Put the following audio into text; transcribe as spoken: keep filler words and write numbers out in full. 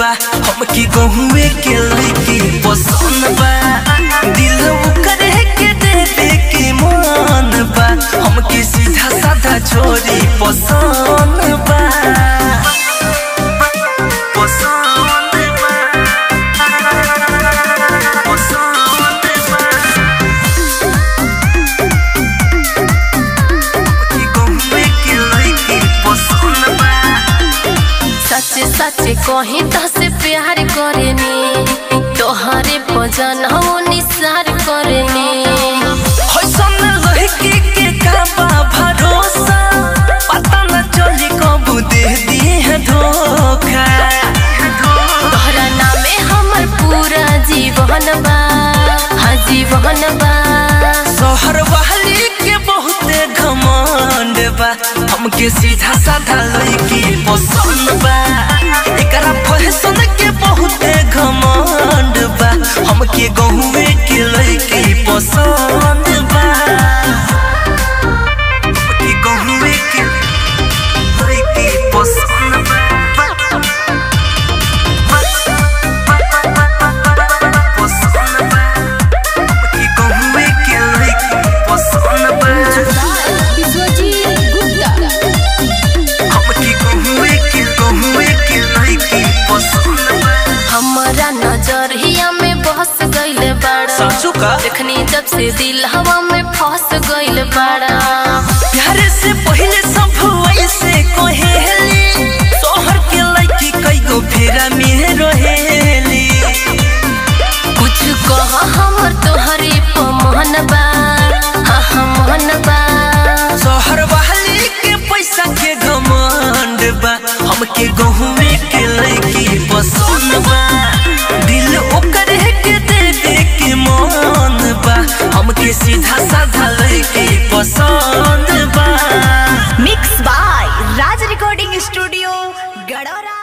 बा हमके गहुए के लइकी पसंद बा दिल करे के देवे के मन बा हमके सीधा साधा छोरी पसंद बा सच्चे सच्चे कहीं तो से प्यार करेनी तोहरे भजन हो निसार करेनी लड़की के का भरोसा पता न चली कब दे दिए धोखा तोहरा नामे हमर पूरा जीवन बा हाँ जीवन बा शहर वाली के बहुत घमंड बा हमके सीधा साधा लड़की पसंद बा एकरा फैशन के बहुत घमंड बा हमके गहुए के लड़की पसंद बा हमके गहुए के लड़की पसंद बा हमारा नजरिया में बस गइल बाड़ा देखनी जब से दिल हवा में फंस गइल बाड़ा प्यारे से पहले सब ऐसे कहेली शहर के लड़की कई गो फेरा में रहेली कुछ कह हमर तोहरे पमन बा हाँ हाँ मन बा शहर वाली के पैसा के घमंड बा हमके गहुए के लड़की पसंद बा दिल ओकर के देवे के मन बा हमके सीधा साधा लड़की पसंद बा। Mix by Raj recording studio Garhaura.